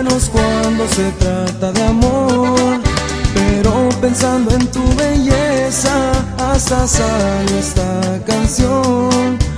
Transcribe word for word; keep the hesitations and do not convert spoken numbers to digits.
buenos cuando se trata de amor, pero pensando en tu belleza hasta salió esta canción.